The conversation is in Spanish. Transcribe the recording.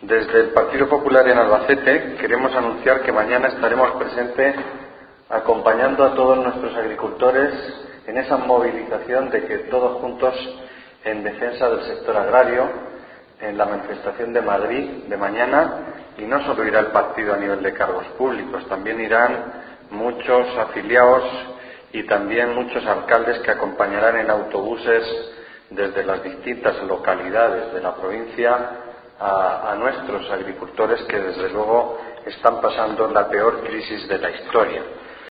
Desde el Partido Popular en Albacete queremos anunciar que mañana estaremos presentes acompañando a todos nuestros agricultores en esa movilización de que todos juntos en defensa del sector agrario, en la manifestación de Madrid de mañana, y no solo irá el partido a nivel de cargos públicos, también irán muchos afiliados y también muchos alcaldes que acompañarán en autobuses desde las distintas localidades de la provincia a nuestros agricultores que desde luego están pasando la peor crisis de la historia.